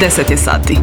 10 je sati.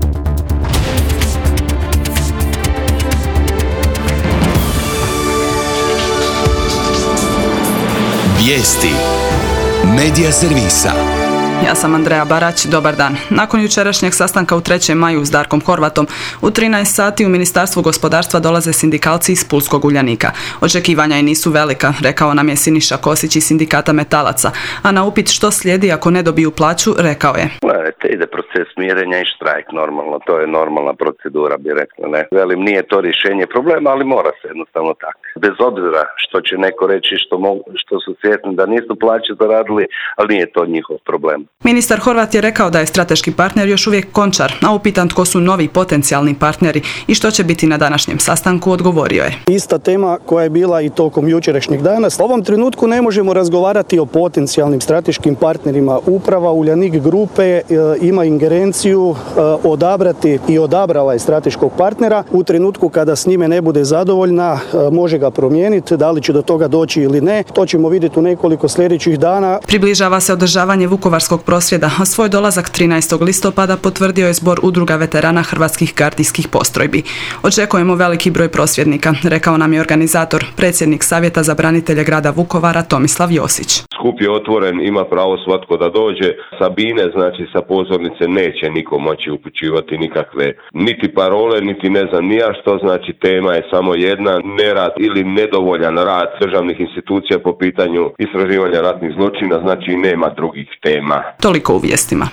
Vijesti Medija servisa. Ja sam Andreja Barać, dobar dan. Nakon jučerašnjeg sastanka u 3. maju s Darkom Horvatom, u 13 sati u Ministarstvu gospodarstva dolaze sindikalci iz Pulskog Uljanika. Očekivanja i nisu velika, rekao nam je Siniša Kosić iz sindikata metalaca, a na upit što slijedi ako ne dobiju plaću, rekao je: Gledajte, ide proces mirenja i štrajk normalno, to je normalna procedura, bi rekla, ne. Velim, nije to rješenje problema, ali mora se jednostavno tako. Bez obzira što će neko reći što su svjesni da nisu plaće zaradili, ali nije to njihov problem. Ministar Horvat je rekao da je strateški partner još uvijek Končar, a upitan tko su novi potencijalni partneri i što će biti na današnjem sastanku, odgovorio je: Ista tema koja je bila i tokom jučerašnjeg dana. U ovom trenutku ne možemo razgovarati o potencijalnim strateškim partnerima. Uprava Uljanik grupe ima ingerenciju odabrati i odabrala je strateškog partnera. U trenutku kada s njime ne bude zadovoljna, može ga promijeniti. Da li će do toga doći ili ne, to ćemo vidjeti u nekoliko sljedećih dana. Približava se održavanje vukovarskog prosvjeda, a svoj dolazak 13. listopada potvrdio je Zbor udruga veterana hrvatskih gardijskih postrojbi. Očekujemo veliki broj prosvjednika, rekao nam je organizator, predsjednik Savjeta za branitelje grada Vukovara Tomislav Josić. Skup je otvoren, ima pravo svatko da dođe. Sa bine, znači sa pozornice, neće niko moći upućivati nikakve niti parole, niti ne znam ni ja što, znači tema je samo jedna: nerad ili nedovoljan rad državnih institucija po pitanju istraživanja ratnih zločina, znači nema drugih tema. Toliko u vijestima.